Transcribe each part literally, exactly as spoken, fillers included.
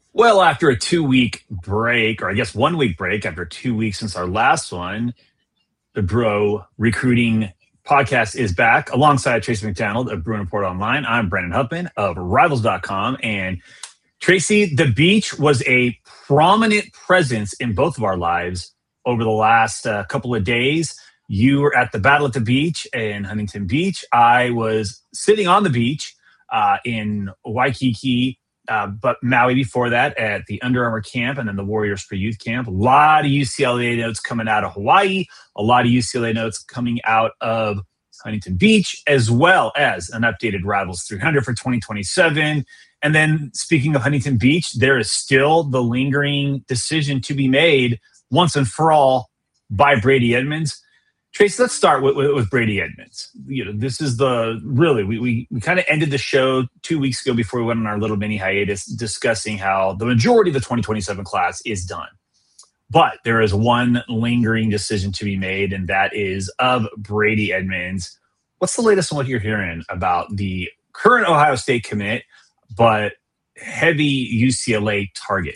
Well, after a two week break, or I guess one week break, after two weeks since our last one, the Bro Recruiting Podcast is back alongside Tracy McDonald of Bruin Report Online. I'm Brandon Huppman of Rivals dot com. And Tracy, the beach was a prominent presence in both of our lives over the last uh, couple of days. You were at the Battle at the Beach in Huntington Beach. I was sitting on the beach uh, in Waikiki, uh, but Maui before that at the Under Armour camp and then the Warriors for Youth camp. A lot of U C L A notes coming out of Hawaii, a lot of U C L A notes coming out of Huntington Beach, as well as an updated Rivals three hundred for twenty twenty-seven. And then speaking of Huntington Beach, there is still the lingering decision to be made once and for all by Brady Edmonds. Trace, let's start with, with, with Brady Edmonds. You know, this is the really we we, we kind of ended the show two weeks ago before we went on our little mini hiatus, discussing how the majority of the twenty twenty-seven class is done. But there is one lingering decision to be made, and that is of Brady Edmonds. What's the latest on what you're hearing about the current Ohio State commit, but heavy U C L A target?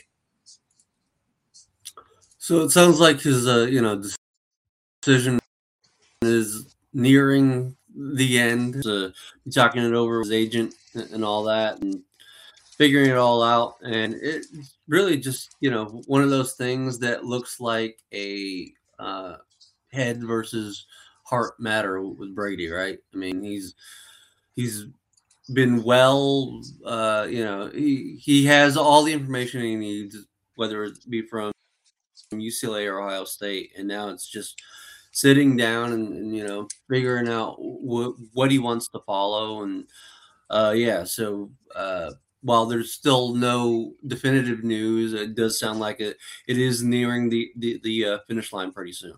So it sounds like his, uh, you know, decision is nearing the end. Uh, talking it over with his agent and all that, and figuring it all out. And it's really just, you know, one of those things that looks like a uh, head versus heart matter with Brady, right? I mean, he's he's been well, uh, you know, he he has all the information he needs, whether it be from U C L A or Ohio State, and now it's just sitting down and, and you know, figuring out wh- what he wants to follow. And uh, yeah, so uh, while there's still no definitive news, it does sound like it it is nearing the the, the uh, finish line pretty soon.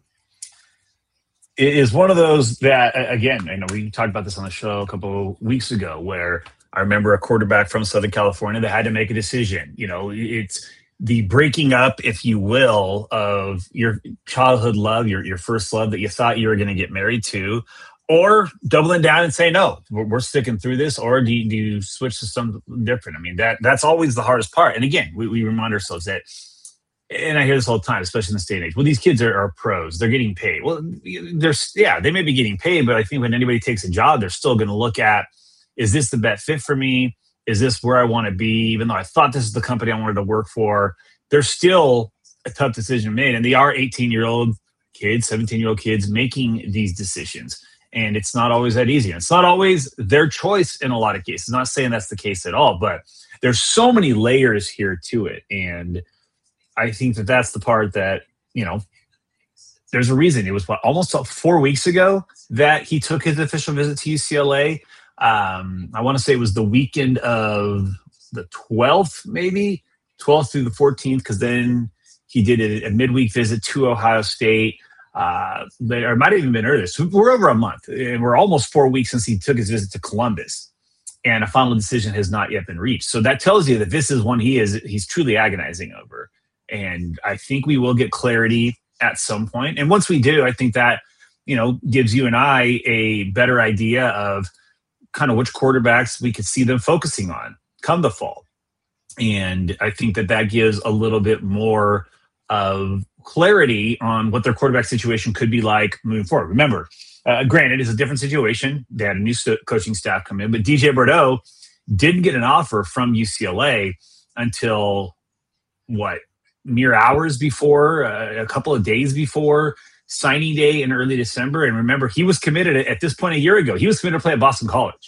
It is one of those that, again, I know we talked about this on the show a couple of weeks ago, where I remember a quarterback from Southern California that had to make a decision. You know, it's the breaking up, if you will, of your childhood love, your your first love that you thought you were going to get married to, or doubling down and say, no, we're, we're sticking through this, or do you, do you switch to something different? I mean, that that's always the hardest part. And again, we, we remind ourselves that, and I hear this all the time, especially in this day and age. Well, these kids are, are pros. They're getting paid. Well, there's yeah, they may be getting paid, but I think when anybody takes a job, they're still going to look at, is this the best fit for me? Is this where I want to be? Even though I thought this is the company I wanted to work for, there's still a tough decision made. And they are eighteen-year-old kids, seventeen-year-old kids making these decisions. And it's not always that easy. And it's not always their choice in a lot of cases. I'm not saying that's the case at all, but there's so many layers here to it. And I think that that's the part that, you know, there's a reason. It was what, almost four weeks ago that he took his official visit to U C L A. Um, I want to say it was the weekend of the twelfth, maybe twelfth through the fourteenth, because then he did a, a midweek visit to Ohio State. Uh, or it might have even been earlier. So we're over a month, and we're almost four weeks since he took his visit to Columbus, and a final decision has not yet been reached. So that tells you that this is one he is he's truly agonizing over. And I think we will get clarity at some point. And once we do, I think that, you know, gives you and I a better idea of kind of which quarterbacks we could see them focusing on come the fall. And I think that that gives a little bit more of clarity on what their quarterback situation could be like moving forward. Remember, uh, granted, it's a different situation. They had a new st- coaching staff come in, but D J Bordeaux didn't get an offer from U C L A until, what, mere hours before, uh, a couple of days before signing day in early December. And remember, he was committed at this point a year ago. He was committed to play at Boston College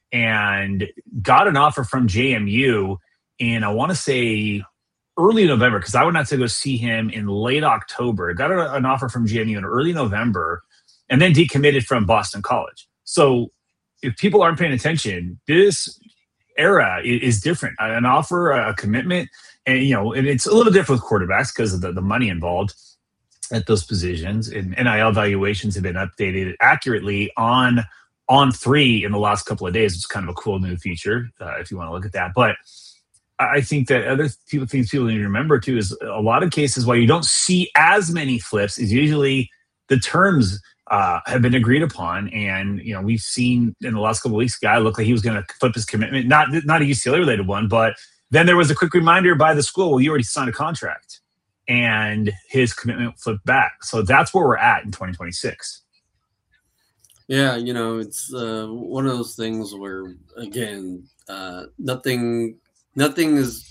and got an offer from J M U in, I want to say, early November, because I went out to go see him in late October. Got a, an offer from J M U in early November, and then decommitted from Boston College. So if people aren't paying attention, this era is, is different. An offer, a commitment, and you know, and it's a little different with quarterbacks because of the, the money involved at those positions. And N I L valuations have been updated accurately on on three in the last couple of days. It's kind of a cool new feature uh, if you want to look at that. But I think that other people, things people need to remember too is a lot of cases why you don't see as many flips is usually the terms uh, have been agreed upon. And, you know, we've seen in the last couple of weeks, a guy looked like he was going to flip his commitment, not not a U C L A related one, but Then there was a quick reminder by the school, well, you already signed a contract. And his commitment flipped back. So that's where we're at in twenty twenty-six. Yeah, you know, it's uh, one of those things where, again, uh, nothing, nothing is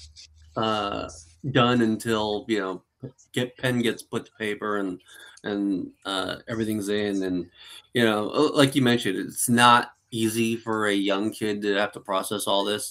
uh, done until, you know, get pen gets put to paper and and uh, everything's in. And you know, like you mentioned, it's not easy for a young kid to have to process all this.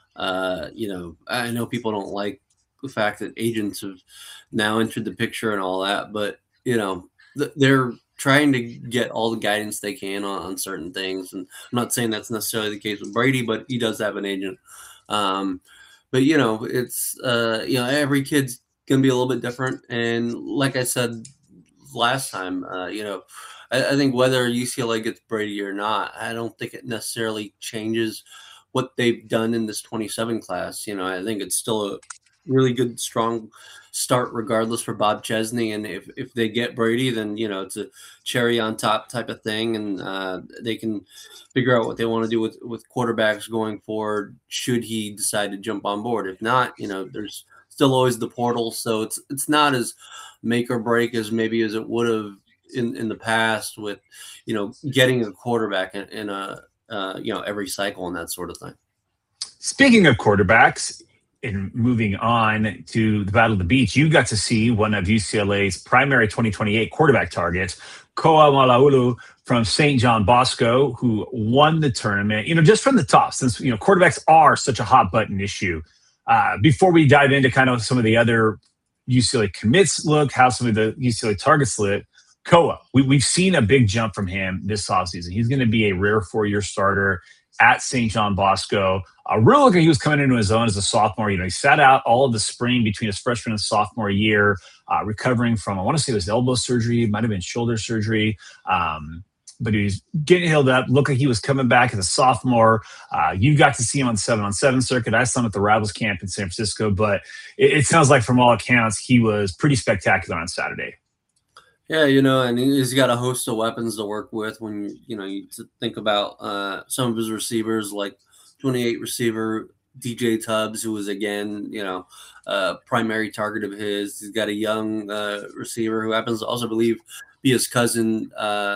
Uh, you know, I know people don't like the fact that agents have now entered the picture and all that, but you know, th- they're trying to get all the guidance they can on, on certain things. And I'm not saying that's necessarily the case with Brady, but he does have an agent. Um, but you know, it's uh, you know, every kid's gonna be a little bit different. And like I said last time, uh, you know, I, I think whether U C L A gets Brady or not, I don't think it necessarily changes what they've done in this twenty-seven class. You know, I think it's still a really good, strong start regardless for Bob Chesney. And if, if they get Brady, then, you know, it's a cherry on top type of thing. And uh, they can figure out what they want to do with, with quarterbacks going forward, should he decide to jump on board. If not, you know, there's still always the portal. So it's, it's not as make or break as maybe as it would have in, in the past with, you know, getting a quarterback in, in a, uh, you know, every cycle and that sort of thing. Speaking of quarterbacks, and moving on to the Battle of the Beach, you got to see one of U C L A's primary twenty twenty-eight quarterback targets, Koa Malaulu from Saint John Bosco, who won the tournament, you know, just from the top, since, you know, quarterbacks are such a hot button issue. Uh, before we dive into kind of some of the other U C L A commits look, how some of the U C L A targets lit, Koa, we, we've seen a big jump from him this offseason. He's going to be a rare four-year starter at Saint John Bosco. Uh, real looking, he was coming into his own as a sophomore. You know, he sat out all of the spring between his freshman and sophomore year, uh, recovering from, I want to say it was elbow surgery, might have been shoulder surgery. Um, but he was getting healed up. Looked like he was coming back as a sophomore. Uh, you got to see him on the seven on seven circuit. I saw him at the Rivals camp in San Francisco. But it, it sounds like, from all accounts, he was pretty spectacular on Saturday. Yeah, you know, and he's got a host of weapons to work with. When, you know, you think about uh, some of his receivers, like twenty-eight receiver D J Tubbs, who was, again, you know, a primary target of his. He's got a young uh, receiver who happens to also, believe, be his cousin, uh,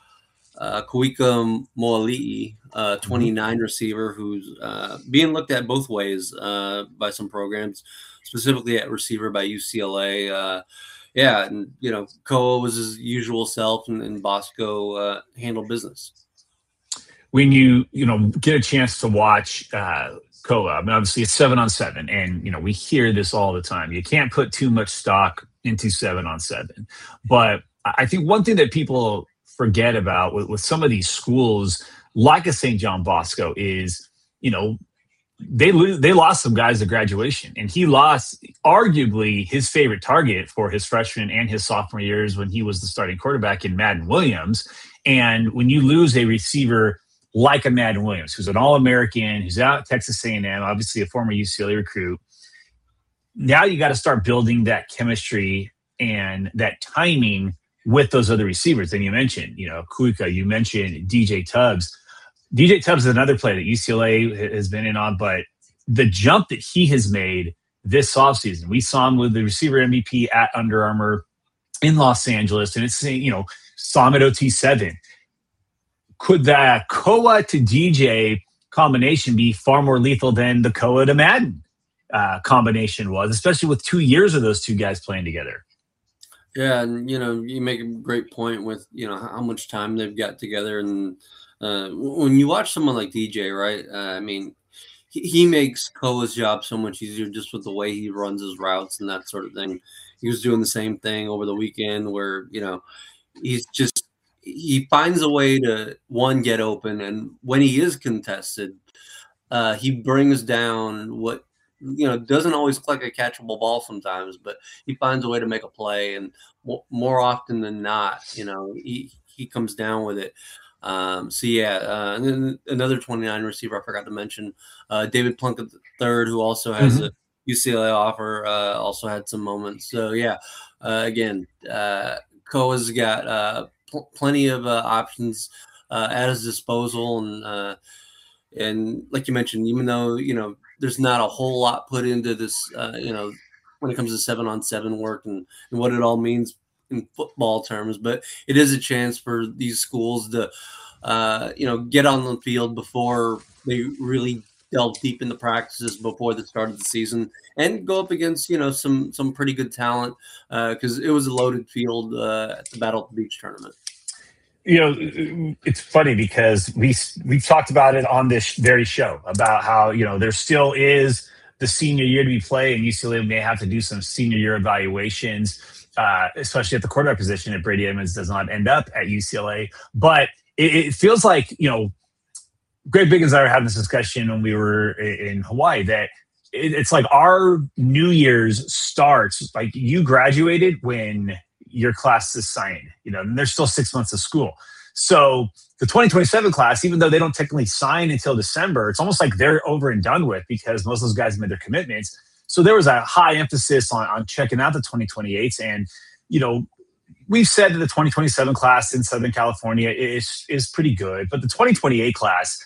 uh, Kuika Moali'i, uh, twenty-nine mm-hmm. receiver, who's uh, being looked at both ways uh, by some programs, specifically at receiver by U C L A. Uh, Yeah, and, you know, Koa was his usual self, and, and Bosco uh, handled business. When you, you know, get a chance to watch uh, Koa, I mean, obviously it's seven on seven, and, you know, we hear this all the time. You can't put too much stock into seven on seven. But I think one thing that people forget about with, with some of these schools, like a Saint John Bosco, is, you know, They they lost some guys at graduation, and he lost arguably his favorite target for his freshman and his sophomore years when he was the starting quarterback in Madden Williams. And when you lose a receiver like a Madden Williams, who's an All-American, who's out at Texas A and M, obviously a former U C L A recruit, now you got to start building that chemistry and that timing with those other receivers. And you mentioned, you know, Kuika, you mentioned D J Tubbs. D J Tubbs is another player that U C L A has been in on, but the jump that he has made this offseason, we saw him with the receiver M V P at Under Armour in Los Angeles, and it's, you know, saw him at O T seven. Could that Koa to D J combination be far more lethal than the Koa to Madden uh, combination was, especially with two years of those two guys playing together? Yeah, and, you know, you make a great point with, you know, how much time they've got together. And Uh, when you watch someone like D J, right? Uh, I mean, he, he makes Koa's job so much easier just with the way he runs his routes and that sort of thing. He was doing the same thing over the weekend where, you know, he's just, he finds a way to, one, get open. And when he is contested, uh, he brings down what, you know, doesn't always look like a catchable ball sometimes, but he finds a way to make a play. And more, more often than not, you know, he, he comes down with it. Um, so yeah, uh, and then another twenty-nine receiver I forgot to mention, uh, David Plunkett the third, who also has mm-hmm. a U C L A offer, uh, also had some moments. So yeah, uh, again, uh, Koa's got uh, pl- plenty of uh, options uh, at his disposal, and uh, and like you mentioned, even though, you know, there's not a whole lot put into this, uh, you know, when it comes to seven on seven work and, and what it all means in football terms. But it is a chance for these schools to, uh, you know, get on the field before they really delve deep into practices before the start of the season and go up against, you know, some some pretty good talent because uh, it was a loaded field uh, at the Battle of the Beach tournament. You know, it's funny because we we've talked about it on this very show about how, you know, there still is the senior year to be played, and U C L A may have to do some senior year evaluations, uh, especially at the quarterback position if Brady Edmonds does not end up at U C L A. But it, it feels like, you know, Greg Biggins and I were having this discussion when we were in Hawaii that it, it's like our New Year's starts, like you graduated when your class is signed, you know, and there's still six months of school. So the twenty twenty-seven class, even though they don't technically sign until December, it's almost like they're over and done with because most of those guys made their commitments. So there was a high emphasis on, on checking out the twenty twenty-eights. And, you know, we've said that the twenty twenty-seven class in Southern California is, is pretty good, but the twenty twenty-eight class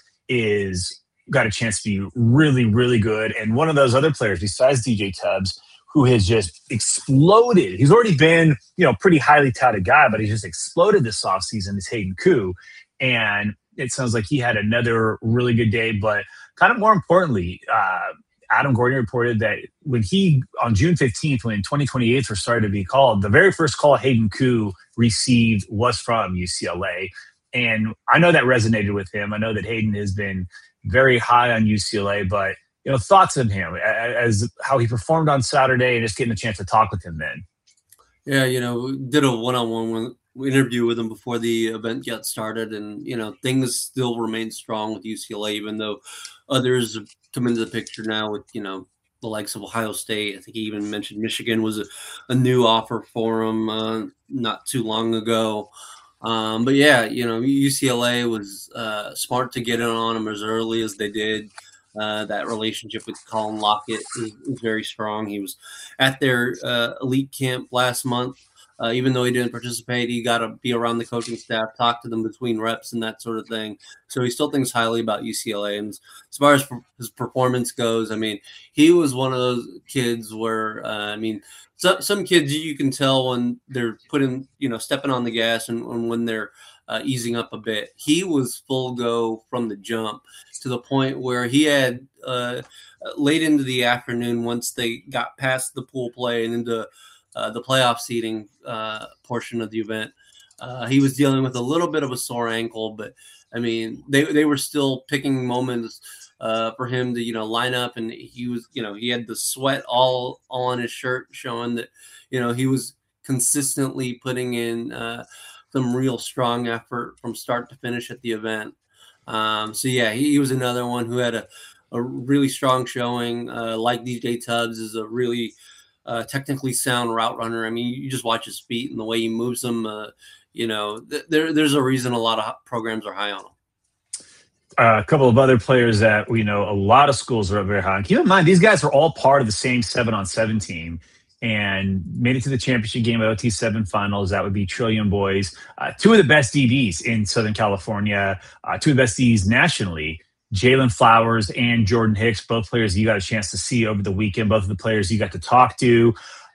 is got a chance to be really, really good. And one of those other players besides D J Tubbs, who has just exploded. He's already been, you know, pretty highly touted guy, but he's just exploded this offseason is Hayden Koo. And it sounds like he had another really good day. But kind of more importantly, uh, Adam Gordon reported that when he, on June fifteenth, when twenty twenty-eights were started to be called, the very first call Hayden Koo received was from U C L A. And I know that resonated with him. I know that Hayden has been very high on U C L A, but you know, thoughts on him as how he performed on Saturday and just getting a chance to talk with him then. Yeah, you know, we did a one-on-one interview with him before the event got started, and you know, things still remain strong with U C L A, even though others have come into the picture now with, you know, the likes of Ohio State. I think he even mentioned Michigan was a, a new offer for him uh, not too long ago. Um, but yeah, you know, U C L A was uh, smart to get in on him as early as they did. Uh, that relationship with Colin Lockett is, is very strong. He was at their uh, elite camp last month. Uh, even though he didn't participate, he got to be around the coaching staff, talk to them between reps and that sort of thing. So he still thinks highly about U C L A. And as far as his performance goes, I mean, he was one of those kids where, uh, I mean, so, some kids you can tell when they're putting, you know, stepping on the gas and, and when they're uh, easing up a bit. He was full go from the jump to the point where he had uh, late into the afternoon, once they got past the pool play and into uh, the playoff seating uh, portion of the event, uh, he was dealing with a little bit of a sore ankle. But I mean, they they were still picking moments uh, for him to, you know, line up, and he was, you know, he had the sweat all, all on his shirt, showing that, you know, he was consistently putting in uh, some real strong effort from start to finish at the event. Um, so yeah, he, he was another one who had a, a really strong showing. Uh, like D J Tubbs is a really uh, technically sound route runner. I mean, you just watch his feet and the way he moves them. Uh, you know, th- there there's a reason a lot of programs are high on him. Uh, a couple of other players that we know a lot of schools are very high on. Keep in mind, these guys are all part of the same seven on seven team and made it to the championship game at O T seven finals. That would be Trillium Boys. Uh, two of the best D Bs in Southern California, uh, two of the best D Bs nationally, Jalen Flowers and Jordan Hicks, both players you got a chance to see over the weekend, both of the players you got to talk to.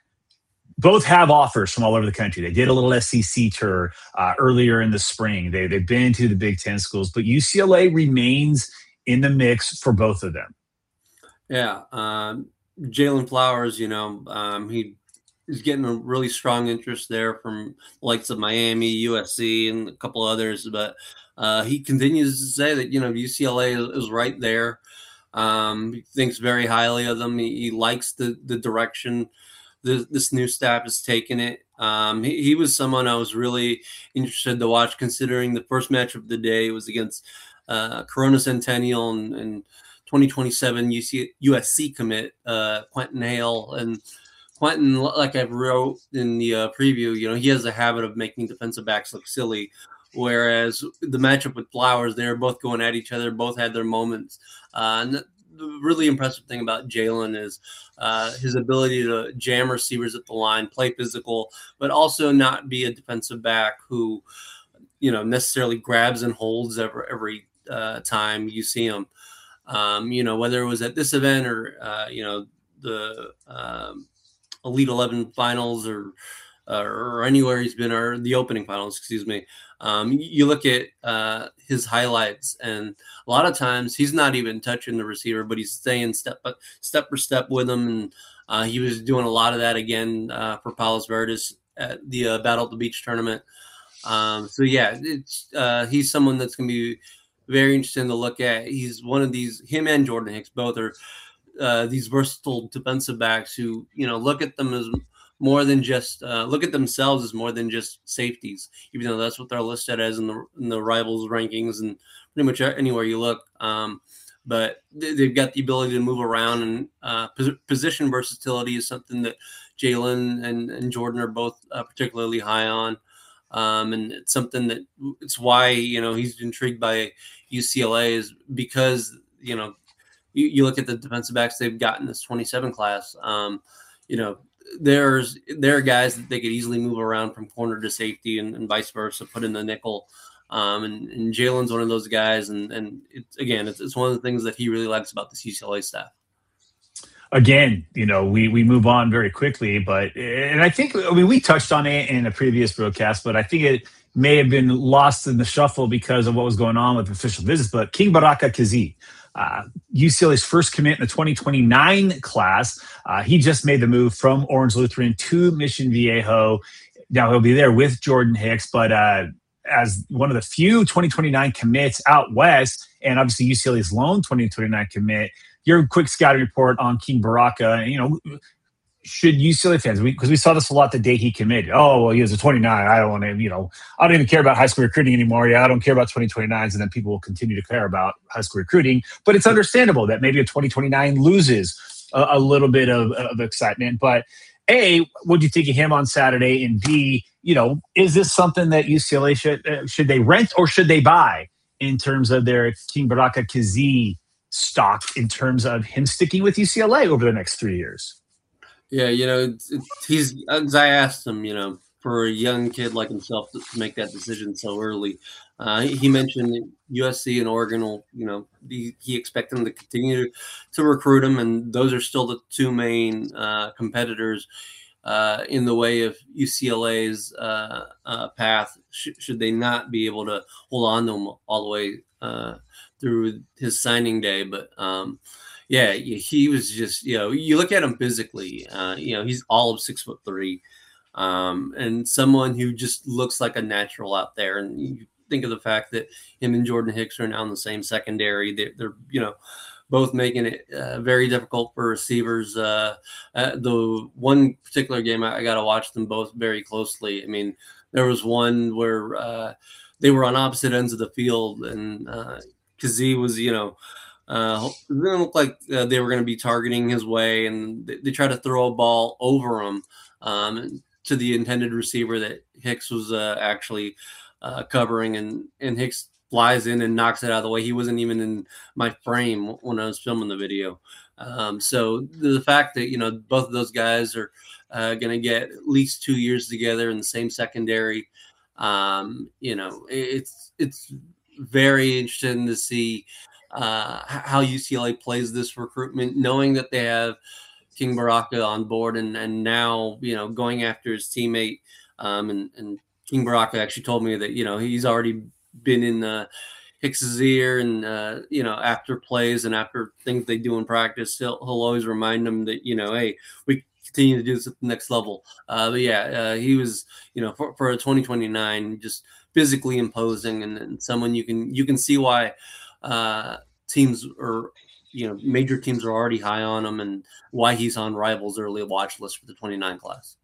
Both have offers from all over the country. They did a little S E C tour uh, earlier in the spring. They, they've been to the Big Ten schools, but U C L A remains in the mix for both of them. Yeah. Um, Jalen Flowers, you know, um, he is getting a really strong interest there from the likes of Miami, U S C, and a couple others. But uh, he continues to say that, you know, U C L A is, is right there. Um, he thinks very highly of them. He, he likes the, the direction the, this new staff has taken it. Um, he, he was someone I was really interested to watch, considering the first match of the day was against uh, Corona Centennial and, and twenty twenty-seven U C, U S C commit uh, Quentin Hale. And Quentin, like I wrote in the uh, preview, you know, he has a habit of making defensive backs look silly. Whereas the matchup with Flowers, they were both going at each other, both had their moments. Uh, and the really impressive thing about Jalen is uh, his ability to jam receivers at the line, play physical, but also not be a defensive back who, you know, necessarily grabs and holds every, every uh, time you see him. Um, you know, whether it was at this event or, uh, you know, the um, Elite eleven finals or, uh, or anywhere he's been, or the opening finals, excuse me. Um, you look at uh, his highlights, and a lot of times he's not even touching the receiver, but he's staying step step for step with him. And uh, he was doing a lot of that again uh, for Palos Verdes at the uh, Battle at the Beach tournament. Um, so yeah, it's uh, he's someone that's going to be very interesting to look at. He's one of these. Him and Jordan Hicks both are uh, these versatile defensive backs who, you know, look at them as more than just uh, look at themselves as more than just safeties, even though that's what they're listed as in the in the Rivals rankings and pretty much anywhere you look. Um, but they, they've got the ability to move around, and uh, pos- position versatility is something that Jalen and, and Jordan are both uh, particularly high on. Um, and it's something that it's why, you know, he's intrigued by U C L A, is because, you know, you, you look at the defensive backs they've got in this twenty-seven class. Um, you know, there's there are guys that they could easily move around from corner to safety and, and vice versa, put in the nickel. Um, and, and Jalen's one of those guys. And, and it's, again, it's, it's one of the things that he really likes about this U C L A staff. Again, you know, we we move on very quickly, but and I think I mean we touched on it in a previous broadcast, but I think it may have been lost in the shuffle because of what was going on with official visits. But King Baraka Kazee, uh, U C L A's first commit in the twenty twenty-nine class, uh, he just made the move from Orange Lutheran to Mission Viejo. Now he'll be there with Jordan Hicks, but uh, as one of the few twenty twenty-nine commits out west, and obviously U C L A's lone twenty twenty-nine commit. Your quick scouting report on King Baraka, you know, should U C L A fans, because we, we saw this a lot the day he committed. Oh, well, he was a twenty-nine. I don't want to, you know, I don't even care about high school recruiting anymore. Yeah, I don't care about twenty twenty-nines. And then people will continue to care about high school recruiting. But it's understandable that maybe a twenty twenty-nine loses a, a little bit of, of excitement. But A, what do you think of him on Saturday? And B, you know, is this something that U C L A should, uh, should they rent or should they buy in terms of their King Baraka Kazee stock, in terms of him sticking with U C L A over the next three years? Yeah, you know, it's, it's, he's, as I asked him, you know, for a young kid like himself to make that decision so early. Uh, he, he mentioned U S C and Oregon will, you know, he, he expected them to continue to, to recruit him, and those are still the two main uh, competitors uh, in the way of U C L A's uh, uh, path, sh- should they not be able to hold on to him all the way uh, through his signing day. But um, yeah, he was just, you know, you look at him physically, uh, you know, he's all of six foot three, um, and someone who just looks like a natural out there. And you think of the fact that him and Jordan Hicks are now in the same secondary. They're, they're you know, both making it uh, very difficult for receivers. Uh, uh, the one particular game, I, I got to watch them both very closely. I mean, there was one where uh, they were on opposite ends of the field, and uh, Kazee was, you know, uh, it didn't look like uh, they were going to be targeting his way, and they, they tried to throw a ball over him um, to the intended receiver that Hicks was uh, actually uh, covering, and, and Hicks flies in and knocks it out of the way. He wasn't even in my frame when I was filming the video. Um, so the fact that, you know, both of those guys are uh, going to get at least two years together in the same secondary, um, you know, it's it's very interesting to see uh, how U C L A plays this recruitment, knowing that they have King Baraka on board, and, and now, you know, going after his teammate. Um, and, and King Baraka actually told me that, you know, he's already been in uh, Hicks's ear, and, uh, you know, after plays and after things they do in practice, he'll, he'll always remind them that, you know, hey, we continue to do this at the next level. Uh, but yeah, uh, he was, you know, for, for a twenty twenty-nine, just physically imposing, and, and someone you can, you can see why uh, teams or, you know, major teams are already high on him, and why he's on Rivals' early watch list for the twenty-nine class.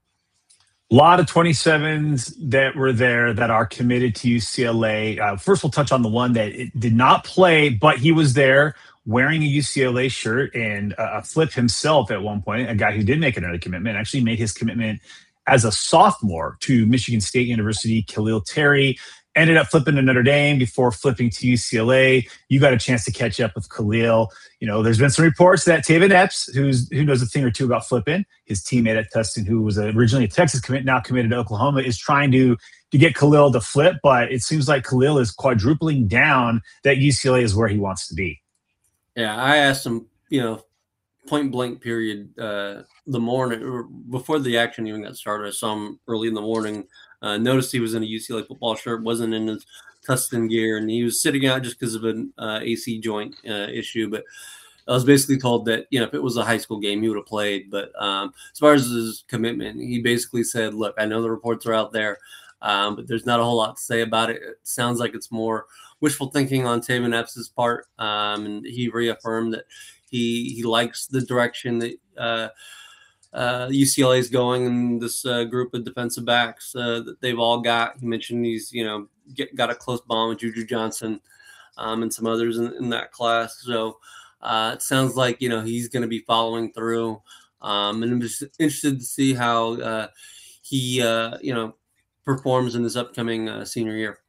A lot of twenty-sevens that were there that are committed to U C L A. Uh, first, we'll touch on the one that it did not play, but he was there wearing a U C L A shirt, and uh, Flip himself at one point, a guy who did make another commitment, actually made his commitment as a sophomore to Michigan State University. Khalil Terry ended up flipping to Notre Dame before flipping to U C L A. You got a chance to catch up with Khalil. You know, there's been some reports that Taven Epps, who's who knows a thing or two about flipping, his teammate at Tustin, who was originally a Texas commit, now committed to Oklahoma, is trying to to get Khalil to flip. But it seems like Khalil is quadrupling down that U C L A is where he wants to be. Yeah, I asked him, you know, point blank period, uh, the morning or before the action even got started. I saw him early in the morning. Uh, noticed he was in a U C L A football shirt, wasn't in his Tustin gear, and he was sitting out just because of an uh, A C joint uh, issue. But I was basically told that, you know, if it was a high school game, he would have played. But um, as far as his commitment, he basically said, "Look, I know the reports are out there, um, but there's not a whole lot to say about it. It sounds like it's more wishful thinking on Taven Epps' part." Um, and he reaffirmed that he he likes the direction that uh, uh, U C L A is going in this uh, group of defensive backs uh, that they've all got. He mentioned he's, you know, get, got a close bond with Juju Johnson um, and some others in, in that class. So uh, it sounds like, you know, he's going to be following through. Um, and I'm just interested to see how uh, he, uh, you know, performs in this upcoming uh, senior year.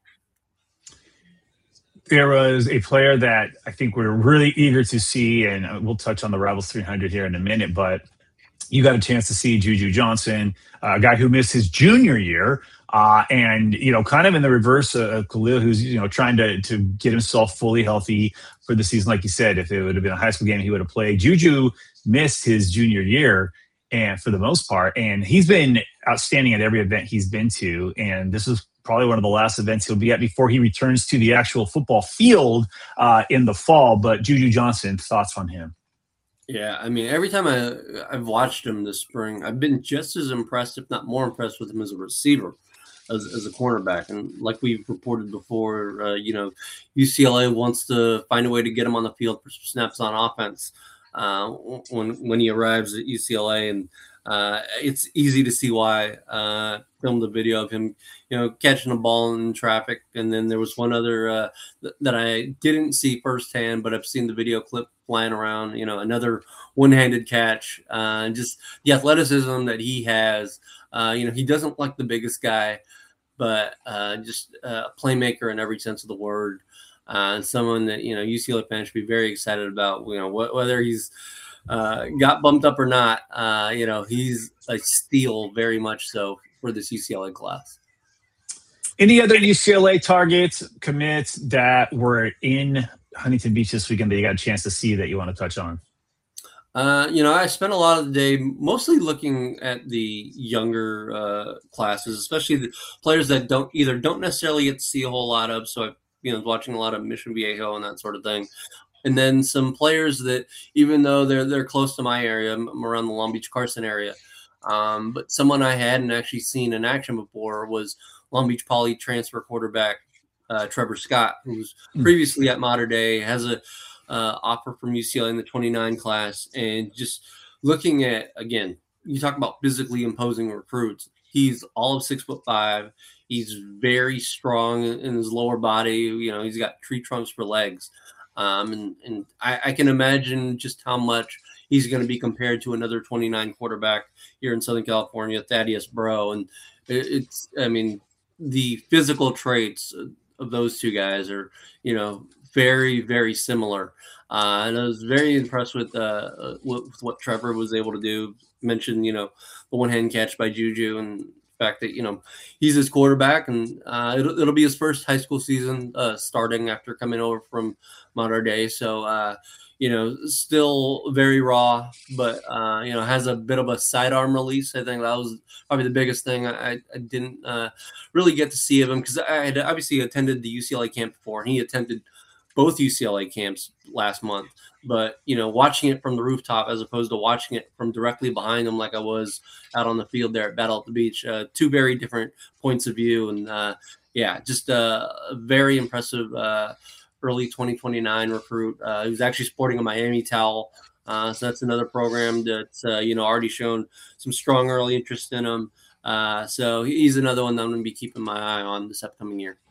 There was a player that I think we're really eager to see, and we'll touch on the Rivals three hundred here in a minute, but you got a chance to see Juju Johnson, a guy who missed his junior year, uh, and, you know, kind of in the reverse of Khalil, who's, you know, trying to, to get himself fully healthy for the season. Like you said, if it would have been a high school game, he would have played. Juju missed his junior year, and for the most part, and he's been outstanding at every event he's been to, and this is probably one of the last events he'll be at before he returns to the actual football field uh, in the fall. But Juju Johnson, thoughts on him? Yeah, I mean, every time I, I've watched him this spring, I've been just as impressed, if not more impressed, with him as a receiver, as, as a cornerback. And like we've reported before, uh, you know, U C L A wants to find a way to get him on the field for some snaps on offense uh, when when he arrives at U C L A. And uh, it's easy to see why. Uh, filmed a video of him, you know, catching a ball in traffic. And then there was one other uh, th- that I didn't see firsthand, but I've seen the video clip flying around, you know, another one-handed catch, uh, and just the athleticism that he has. Uh, you know, he doesn't like the biggest guy, but uh, just a playmaker in every sense of the word. Uh, and someone that, you know, U C L A fans should be very excited about, you know, wh- whether he's uh, got bumped up or not. Uh, you know, he's a steal very much so for this U C L A class. Any other U C L A targets, commits that were in Huntington Beach this weekend that you got a chance to see that you want to touch on? Uh, you know, I spent a lot of the day mostly looking at the younger uh, classes, especially the players that don't either don't necessarily get to see a whole lot of. So I, you know, watching a lot of Mission Viejo and that sort of thing. And then some players that, even though they're they're close to my area, I'm around the Long Beach Carson area, um, but someone I hadn't actually seen in action before was Long Beach Poly transfer quarterback uh, Trevor Scott, who was previously at Mater Dei, has a uh, offer from U C L A in the twenty-nine class. And just looking at, again, you talk about physically imposing recruits. He's all of six foot five. He's very strong in his lower body. You know, he's got tree trunks for legs. Um, and and I, I can imagine just how much he's going to be compared to another twenty-nine quarterback here in Southern California, Thaddeus Bro. And it, it's, I mean, the physical traits of those two guys are, you know, very, very similar. Uh, and I was very impressed with, uh, with what Trevor was able to do. Mentioned, you know, the one-hand catch by Juju and the fact that, you know, he's his quarterback, and uh, it'll, it'll be his first high school season uh, starting after coming over from Mater Dei. So, uh, you know, still very raw, but, uh, you know, has a bit of a sidearm release. I think that was probably the biggest thing I, I didn't uh, really get to see of him, because I had obviously attended the U C L A camp before, and he attended both U C L A camps last month. But, you know, watching it from the rooftop as opposed to watching it from directly behind him like I was out on the field there at Battle at the Beach, uh, two very different points of view. And, uh, yeah, just a very impressive uh, early twenty twenty-nine recruit. Uh, he was actually sporting a Miami towel. Uh, so that's another program that's, uh, you know, already shown some strong early interest in him. Uh, so he's another one that I'm going to be keeping my eye on this upcoming year.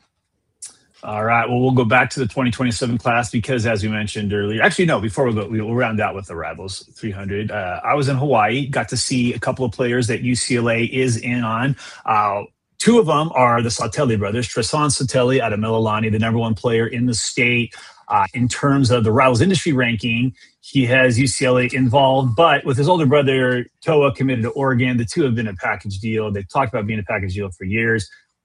All right. Well, we'll go back to the twenty twenty-seven class because, as we mentioned earlier, actually, no, before we go, we'll round out with the Rivals three hundred. Uh, I was in Hawaii, got to see a couple of players that U C L A is in on. Uh, two of them are the Sautelli brothers, Tresson Sautelli out of Mililani, the number one player in the state. Uh, in terms of the Rivals industry ranking, he has U C L A involved, but with his older brother, Toa, committed to Oregon. The two have been a package deal. They've talked about being a package deal for years.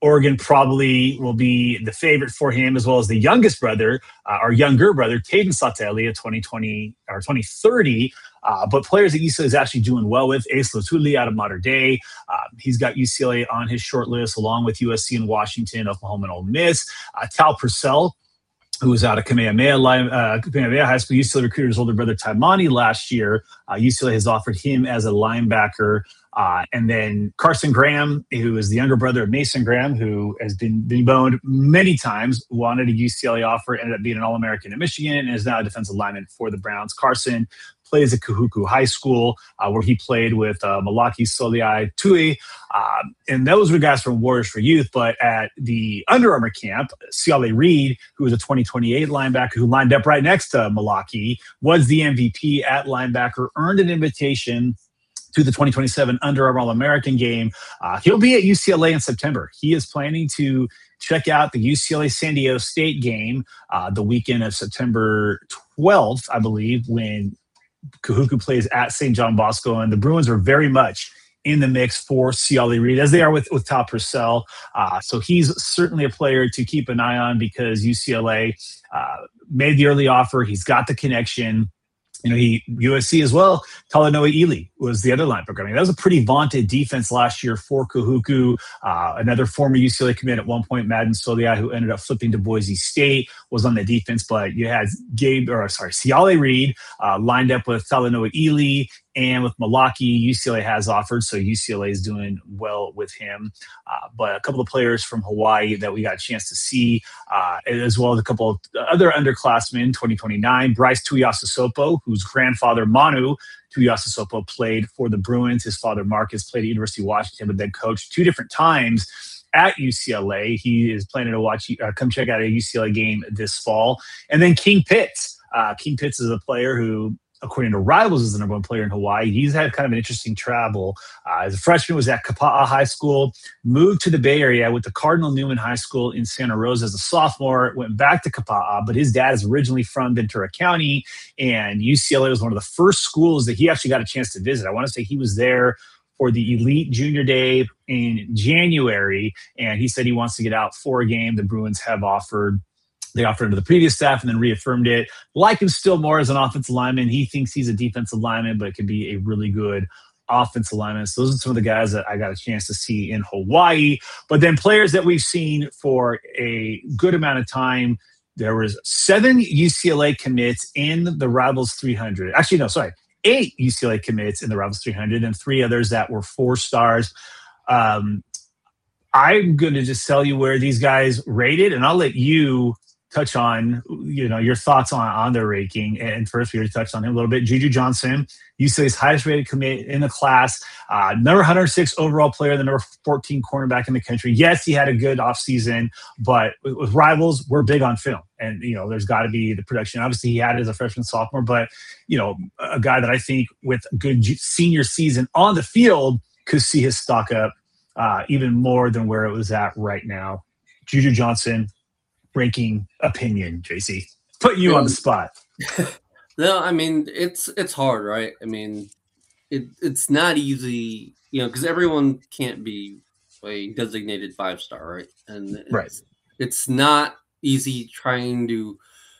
Oregon probably will be the favorite for him, as well as the youngest brother, uh, our younger brother, Caden Sateli, at twenty twenty or twenty thirty. Uh, but players that U C L A is actually doing well with, Ace Latuli out of Mater Dei. Uh, he's got U C L A on his short list, along with U S C and Washington, Oklahoma and Ole Miss. Uh, Tal Purcell, who was out of Kamehameha, uh, Kamehameha High School. U C L A recruited his older brother Taimani last year. Uh, U C L A has offered him as a linebacker. Uh, and then Carson Graham, who is the younger brother of Mason Graham, who has been boned many times, wanted a U C L A offer, ended up being an All-American in Michigan, and is now a defensive lineman for the Browns. Carson plays at Kahuku High School, uh, where he played with uh, Malaki Soliai Tui. Uh, and those were guys from Warriors for Youth. But at the Under Armour camp, Siale Reed, who was a twenty twenty-eight linebacker who lined up right next to Malaki, was the M V P at linebacker, earned an invitation to the twenty twenty-seven Under Armour All-American game. Uh, he'll be at U C L A in September. He is planning to check out the U C L A San Diego State game uh, the weekend of September twelfth, I believe, when Kahuku plays at Saint John Bosco. And the Bruins are very much in the mix for Siale Reed, as they are with, with Tal Purcell. Uh, so he's certainly a player to keep an eye on, because U C L A uh, made the early offer. He's got the connection. You know, he U S C as well. Talanoa Ely was the other linebacker. I mean, that was a pretty vaunted defense last year for Kahuku. Uh, another former U C L A commit at one point, Madden Soliai, who ended up flipping to Boise State, was on the defense. But you had Gabe, or sorry, Siale Reed uh, lined up with Talanoa Ely and with Malaki. U C L A has offered, so U C L A is doing well with him. Uh, but a couple of players from Hawaii that we got a chance to see, uh, as well as a couple of other underclassmen, twenty twenty-nine, Bryce Tuiasosopo, whose grandfather Manu Tuiasosopo played for the Bruins. His father Marcus played at University of Washington, but then coached two different times at U C L A. He is planning to watch, uh, come check out a U C L A game this fall. And then King Pitts. Uh, King Pitts is a player who, according to Rivals, is the number one player in Hawaii. He's had kind of an interesting travel. Uh, as a freshman, was at Kapa'a High School, moved to the Bay Area with the Cardinal Newman High School in Santa Rosa as a sophomore, went back to Kapa'a, but his dad is originally from Ventura County, and U C L A was one of the first schools that he actually got a chance to visit. I want to say he was there for the Elite Junior Day in January, and he said he wants to get out for a game. The Bruins have offered They offered him to the previous staff and then reaffirmed it. Like him still more as an offensive lineman. He thinks he's a defensive lineman, but could be a really good offensive lineman. So those are some of the guys that I got a chance to see in Hawaii. But then players that we've seen for a good amount of time. There was seven U C L A commits in the Rivals three hundred. Actually, no, sorry. Eight U C L A commits in the Rivals three hundred and three others that were four stars. Um, I'm going to just tell you where these guys rated, and I'll let you touch on, you know, your thoughts on, on their ranking. And first, we already touched on him a little bit. Juju Johnson, U C L A's highest rated commit in the class, uh, number one hundred six overall player, the number fourteen cornerback in the country. Yes, he had a good offseason, but with, with Rivals, we're big on film. And, you know, there's got to be the production. Obviously, he had it as a freshman, sophomore, but, you know, a guy that I think with a good senior season on the field could see his stock up uh, even more than where it was at right now. Juju Johnson, ranking opinion, J C. Put you on the spot. No, I mean, it's it's hard, right? I mean, it it's not easy, you know, because everyone can't be a designated five star, right? And it's, right. it's not easy trying to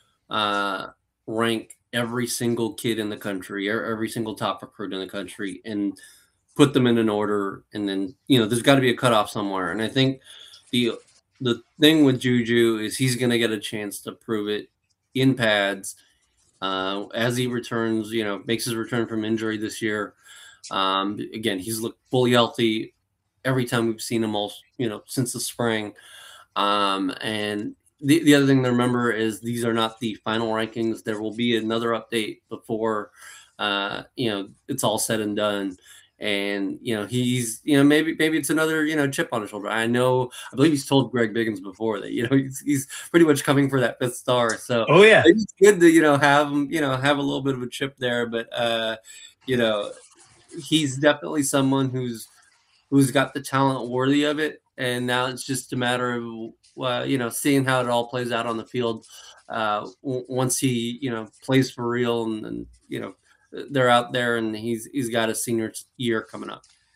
uh, rank every single kid in the country, or every single top recruit in the country, and put them in an order. And then, you know, there's got to be a cutoff somewhere. And I think the the thing with Juju is he's going to get a chance to prove it in pads uh, as he returns, you know, makes his return from injury this year. Um, again, he's looked fully healthy every time we've seen him all, you know, since the spring. Um, and the, the other thing to remember is these are not the final rankings. There will be another update before, uh, you know, it's all said and done. And, you know, he's, you know, maybe, maybe it's another, you know, chip on his shoulder. I know, I believe he's told Greg Biggins before that, you know, he's, he's pretty much coming for that fifth star. So, oh yeah, it's good to, you know, have him, you know, have a little bit of a chip there, but, uh, you know, he's definitely someone who's, who's got the talent worthy of it. And now it's just a matter of, uh, you know, seeing how it all plays out on the field uh, w- once he, you know, plays for real and, and, you know, they're out there and he's he's got a senior year coming up.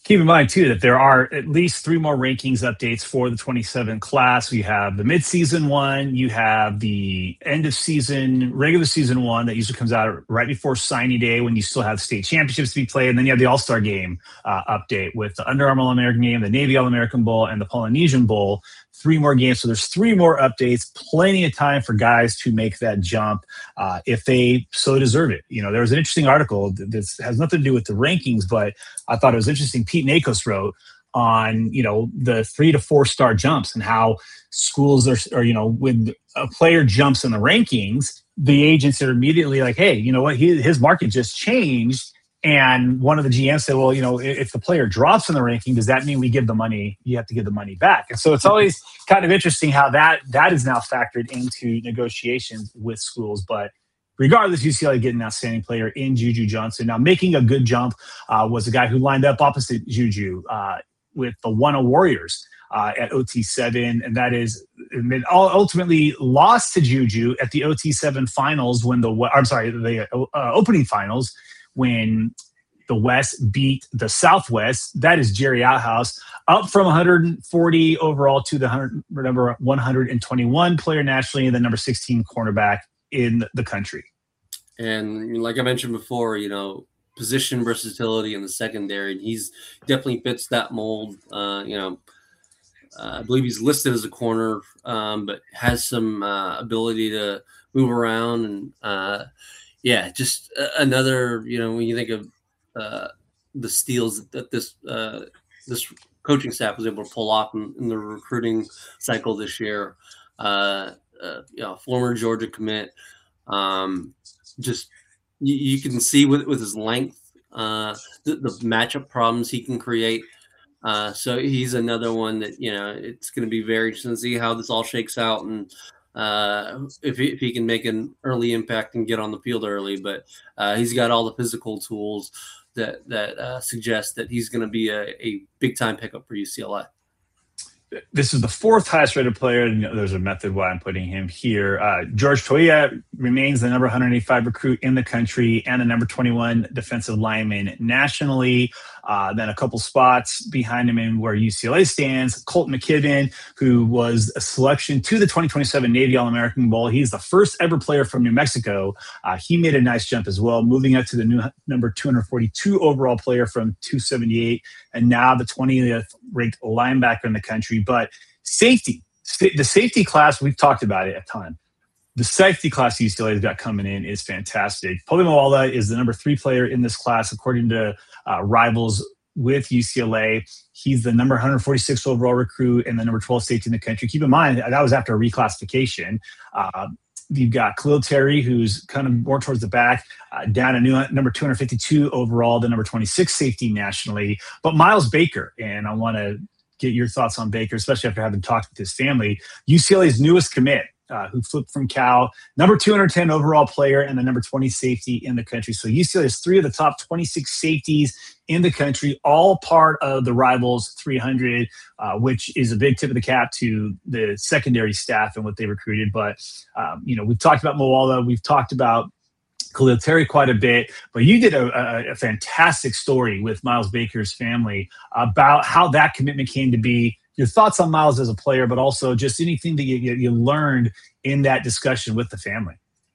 keep in mind too that there are at least three more rankings updates for the twenty-seven class. We have the midseason one, you have the end of season, regular season one that usually comes out right before signing day when you still have state championships to be played, and then you have the All-Star game uh, update with the Under Armour All-American game, the Navy All-American Bowl, and the Polynesian Bowl. Three more games, so there's three more updates. Plenty of time for guys to make that jump uh, if they so deserve it. You know, there was an interesting article that has nothing to do with the rankings, but I thought it was interesting. Pete Nakos wrote on, you know, the three to four star jumps and how schools are, or, you know, when a player jumps in the rankings, the agents are immediately like, hey, you know what, he, his market just changed. And one of the G Ms said, well, you know, if the player drops in the ranking, does that mean we give the money, you have to give the money back? And so it's always kind of interesting how that that is now factored into negotiations with schools. But regardless, U C L A getting an outstanding player in Juju Johnson. Now, making a good jump uh, was a guy who lined up opposite Juju uh, with the One Warriors uh, at O T seven. And that is ultimately lost to Juju at the O T seven finals when the, I'm sorry, the uh, opening finals, when the West beat the Southwest. That is Jerry Outhouse, up from one hundred forty overall to the number one hundred twenty-one player nationally and the number sixteen cornerback in the country. And like I mentioned before, you know, position versatility in the secondary, and he's definitely fits that mold. Uh, you know, uh, I believe he's listed as a corner, um, but has some uh, ability to move around and uh, yeah, just another, you know, when you think of uh, the steals that this uh, this coaching staff was able to pull off in, in the recruiting cycle this year. Uh, uh, you know, former Georgia commit, um, just you, you can see with with his length, uh, the, the matchup problems he can create. Uh, so he's another one that, you know, it's going to be very interesting to see how this all shakes out and uh, if he, if he can make an early impact and get on the field early. But uh, he's got all the physical tools that that uh, suggest that he's going to be a, a big time pickup for U C L A. This is the fourth highest rated player, and there's a method why I'm putting him here. Uh, George Toia remains the number one hundred eighty-five recruit in the country and the number twenty-one defensive lineman nationally. Uh, then a couple spots behind him in where U C L A stands, Colt McKibben, who was a selection to the twenty twenty-seven Navy All-American Bowl. He's the first ever player from New Mexico. Uh, he made a nice jump as well, moving up to the new number two hundred forty-two overall player from two seventy-eight, and now the twentieth ranked linebacker in the country. But safety, the safety class, we've talked about it a ton. The safety class U C L A's got coming in is fantastic. Poli Moala is the number three player in this class, according to uh, Rivals with U C L A. He's the number one hundred forty-six overall recruit and the number twelve safety in the country. Keep in mind, that was after a reclassification. Uh, you've got Khalil Terry, who's kind of more towards the back, uh, down a new number two hundred fifty-two overall, the number twenty-six safety nationally. But Miles Baker, and I want to get your thoughts on Baker, especially after having talked with his family, U C L A's newest commit, Uh, who flipped from Cal, number two hundred ten overall player and the number twenty safety in the country. So U C L A has three of the top twenty-six safeties in the country, all part of the Rivals three hundred, uh, which is a big tip of the cap to the secondary staff and what they recruited. But, um, you know, we've talked about Moala, we've talked about Khalil Terry quite a bit, but you did a, a, a fantastic story with Miles Baker's family about how that commitment came to be. Your thoughts on Miles as a player, but also just anything that you, you learned in that discussion with the family.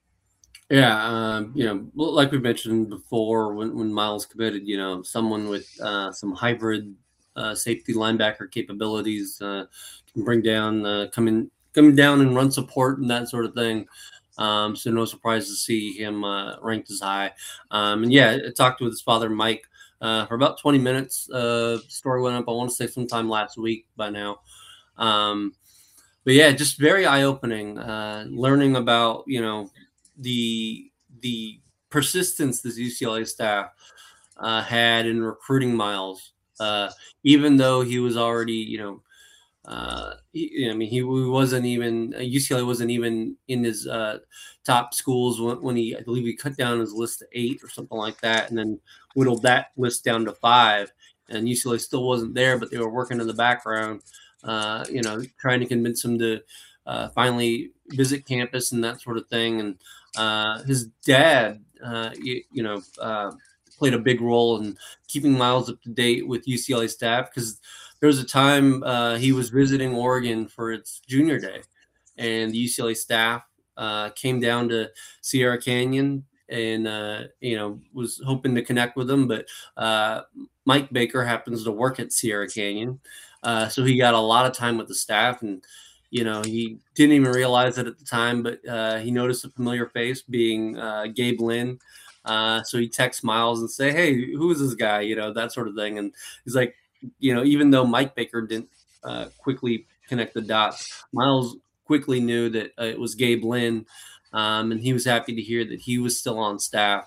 Yeah, um, you know, like we mentioned before, when, when Miles committed, you know, someone with uh, some hybrid uh, safety linebacker capabilities uh, can bring down, uh, come in, come down and run support and that sort of thing. Um, so no surprise to see him uh, ranked as high. Um, and yeah, I talked with his father, Mike, Uh, for about twenty minutes. Uh, story went up, I want to say sometime last week by now. Um, but yeah, just very eye-opening, uh, learning about, you know, the the persistence this U C L A staff uh, had in recruiting Miles, uh, even though he was already, you know, uh, he, I mean, he wasn't even, U C L A wasn't even in his uh, top schools when, when he, I believe he cut down his list to eight or something like that, and then whittled that list down to five, and U C L A still wasn't there, but they were working in the background, uh, you know, trying to convince him to uh, finally visit campus and that sort of thing. And uh, his dad, uh, you, you know, uh, played a big role in keeping Miles up to date with U C L A staff, because there was a time uh, he was visiting Oregon for its junior day, and the U C L A staff uh, came down to Sierra Canyon and, uh, you know, was hoping to connect with him. But uh, Mike Baker happens to work at Sierra Canyon. Uh, so he got a lot of time with the staff, and, you know, he didn't even realize it at the time, but uh, he noticed a familiar face being uh, Gabe Lynn. Uh, so he texts Miles and say, "Hey, who is this guy?" You know, that sort of thing. And he's like, you know, even though Mike Baker didn't uh, quickly connect the dots, Miles quickly knew that uh, it was Gabe Lynn. Um, and he was happy to hear that he was still on staff.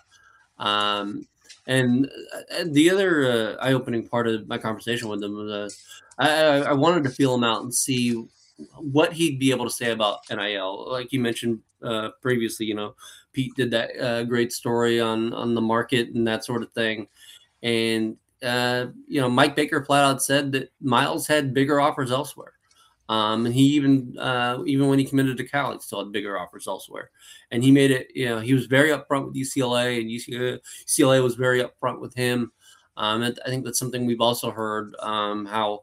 Um, and uh, the other uh, eye-opening part of my conversation with him was uh, I, I wanted to feel him out and see what he'd be able to say about N I L. Like you mentioned uh, previously, you know, Pete did that uh, great story on on the market and that sort of thing. And, uh, you know, Mike Baker flat out said that Miles had bigger offers elsewhere. Um, and he even, uh, even when he committed to Cal, he still had bigger offers elsewhere. And he made it, you know, he was very upfront with U C L A, and U C L A was very upfront with him. Um, and I think that's something we've also heard, um, how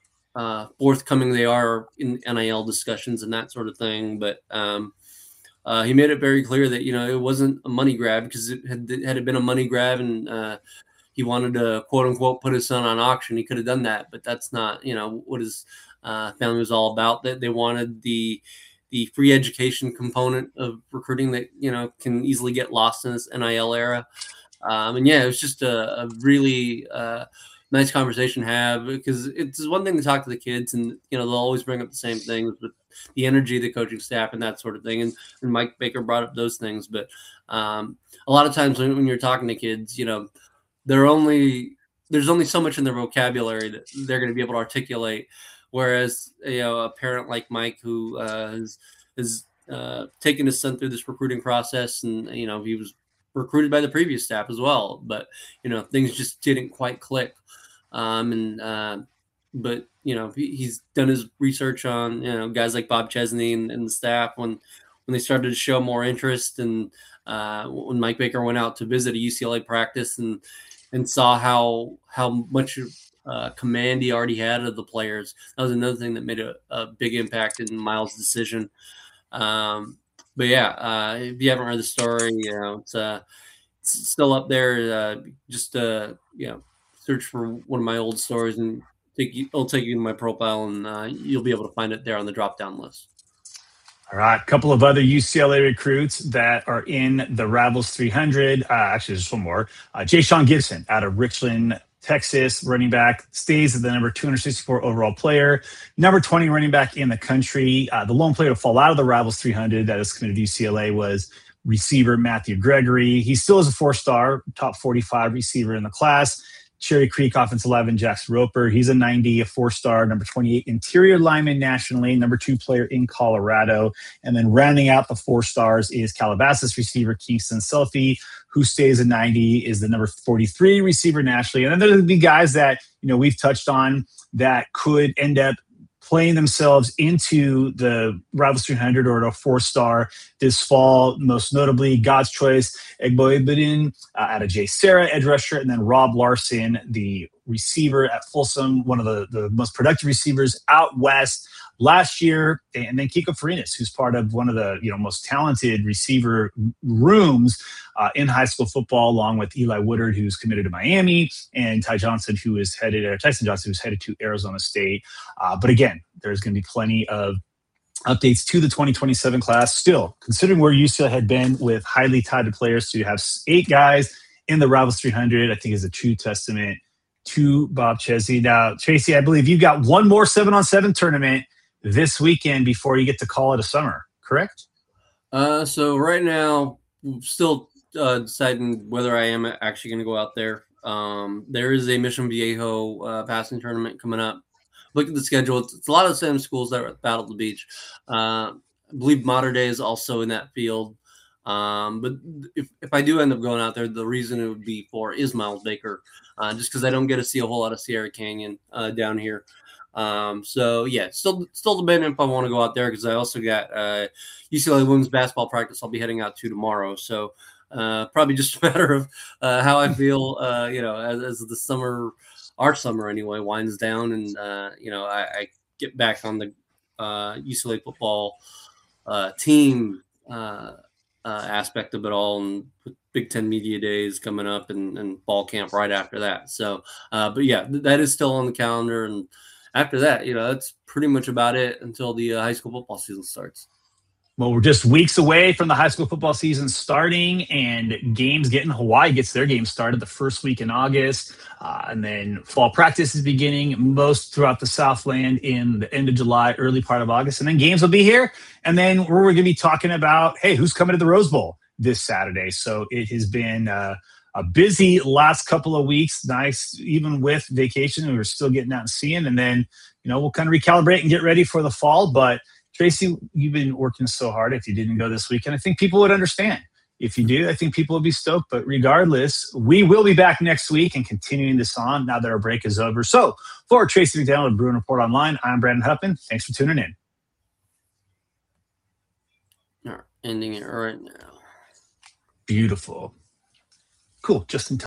uh, forthcoming they are in N I L discussions and that sort of thing. But um, uh, he made it very clear that, you know, it wasn't a money grab, because it had, had it been a money grab and uh, he wanted to, quote unquote, put his son on auction, he could have done that. But that's not, you know, what his uh, family was all about. That they wanted the the free education component of recruiting that, you know, can easily get lost in this N I L era. Um, and yeah, it was just a, a really uh, nice conversation to have, because it's one thing to talk to the kids, and, you know, they'll always bring up the same things, but the energy of the coaching staff and that sort of thing. And, and Mike Baker brought up those things. But um, a lot of times when, when you're talking to kids, you know, they're only, there's only so much in their vocabulary that they're going to be able to articulate. Whereas, you know, a parent like Mike, who uh, has, has uh, taken his son through this recruiting process, and, you know, he was recruited by the previous staff as well, but, you know, things just didn't quite click. Um, and, uh, but, you know, he, he's done his research on, you know, guys like Bob Chesney and, and the staff when, when they started to show more interest. And uh, when Mike Baker went out to visit a U C L A practice and, and saw how, how much uh, command he already had of the players, that was another thing that made a, a big impact in Miles' decision. Um, But yeah, uh, if you haven't read the story, you know, it's, uh, it's still up there. Uh, just uh, you know, search for one of my old stories, and take you, it'll take you to my profile, and uh, you'll be able to find it there on the drop down list. All right, a couple of other U C L A recruits that are in the Ravels three hundred. Uh, actually, there's one more. Uh, Jay Sean Gibson out of Richland, Texas, running back, stays at the number two hundred sixty-four overall player, number twenty running back in the country. Uh, the lone player to fall out of the Ravels three hundred that is committed to U C L A was receiver Matthew Gregory. He still is a four-star, top forty-five receiver in the class. Cherry Creek offensive lineman Jackson Roper. He's a ninety, a four-star, number twenty-eight interior lineman nationally, number two player in Colorado. And then rounding out the four stars is Calabasas receiver Kingston Selfie, who stays at ninety, is the number forty-three receiver nationally. And then there'll be guys that, you know, we've touched on that could end up playing themselves into the Rivals three hundred or a four-star this fall, most notably God's Choice, Egbo Ibidin uh, out of J. Sarah, edge rusher, and then Rob Larson, the receiver at Folsom, one of the, the most productive receivers out west last year, and then Kiko Farinas, who's part of one of the you know most talented receiver rooms uh, in high school football, along with Eli Woodard, who's committed to Miami, and Ty Johnson, who is headed, or Tyson Johnson, who's headed to Arizona State. Uh, but again, there's going to be plenty of updates to the twenty twenty-seven class. Still, considering where U C L A had been with highly touted players, to have eight guys in the Rivals three hundred, I think is a true testament to Bob Chesney. Now, Tracy, I believe you've got one more seven on seven tournament this weekend before you get to call it a summer, correct? Uh, so right now, still uh, deciding whether I am actually going to go out there. Um, there is a Mission Viejo uh, passing tournament coming up. Look at the schedule. It's, it's a lot of the same schools that are at Battle of the Beach. Uh, I believe Mater Day is also in that field. Um, but if, if I do end up going out there, the reason it would be for is Miles Baker, uh, just because I don't get to see a whole lot of Sierra Canyon uh, down here. Um, so yeah, still, still debating if I want to go out there, because I also got uh, U C L A women's basketball practice I'll be heading out to tomorrow. So Uh, probably just a matter of uh, how I feel, uh, you know, as, as the summer, our summer anyway, winds down, and uh, you know, I, I get back on the uh, U C L A football uh, team uh, uh, aspect of it all, and with Big Ten Media Days coming up, and, and fall camp right after that. So, uh, but yeah, th- that is still on the calendar, and after that, you know, that's pretty much about it until the uh, high school football season starts. Well, we're just weeks away from the high school football season starting, and games getting Hawaii gets their game started the first week in August. Uh, and then fall practice is beginning most throughout the Southland in the end of July, early part of August. And then games will be here. And then we're going to be talking about, hey, who's coming to the Rose Bowl this Saturday? So it has been uh, a busy last couple of weeks. Nice, even with vacation, we were still getting out and seeing. And then, you know, we'll kind of recalibrate and get ready for the fall. But Tracy, you've been working so hard. If you didn't go this weekend, I think people would understand. If you do, I think people would be stoked. But regardless, we will be back next week and continuing this on now that our break is over. So for Tracy McDaniel of Bruin Report Online, I'm Brandon Huppin. Thanks for tuning in. All right, ending it right now. Beautiful. Cool. Just in time.